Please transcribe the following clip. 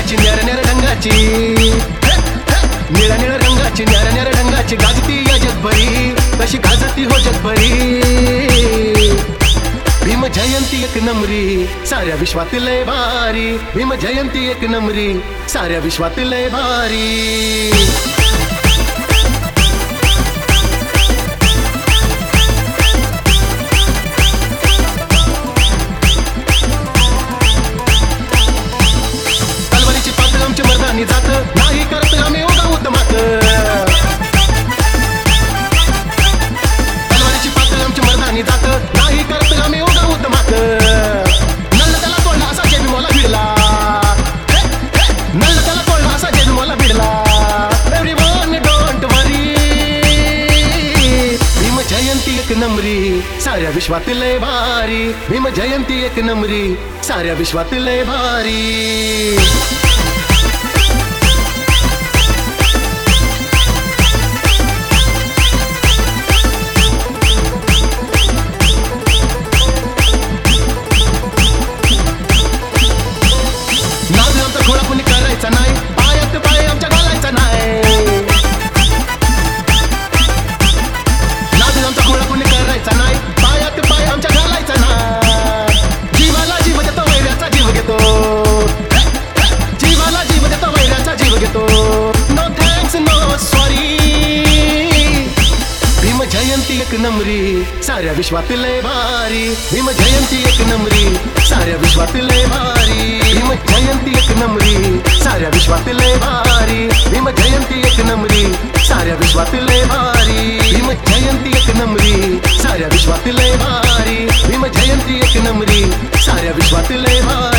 रंगाची न्यारा न्यारा ढंगाची निळ्या निळ्या रंगाची न्यारा न्यारा ढंगाची गाजती या जगभरी तशी गाजती हो जगभरी भीम जयंती एक नमरी साऱ्या विश्वात लय भारी भीम जयंती एक नमरी साऱ्या विश्वात लय भारी तलवारीची पातळ आमच्या मर्दानी जात नाही करत आम्ही उगा उत्तमात तलवारीची पातळ आमच्या मर्दानी जात नाही करत आम्ही उगा उत्तमात नल्ल त्याला तोडला असा जेबी मला भिडला नल्ल त्याला तोडला असा जेबी मला भिडला everyone don't worry Bhim Jayanti एक नमरी साऱ्या विश्वात लय भारी भीम जयंती एक नमरी साऱ्या विश्वात लय भारी नाद आमचा घोडा कोणी करायचा नाही पायात पाय आमच्या घालायचा नाही नाद आमचा घोडा कोणी करायचा नाही पायात पाय आमच्या घालायचा नाही जीवाला जीव देतो वैऱ्याचा जीव घेतो जीवाला जीव देतो वैऱ्याचा जीव घेतो no thanks no sorry Bhim Jayanti एक नमरी साऱ्या विश्वात लय भारी भीम जयंती एक नमरी साऱ्या विश्वात लय भारी भीम जयंती एक नमरी साऱ्या विश्वात लय भारी भीम जयंती एक नमरी साऱ्या विश्वात लय भारी भीम जयंती एक नमरी साऱ्या विश्वात लय भारी भीम जयंती एक नमरी साऱ्या विश्वात लय भारी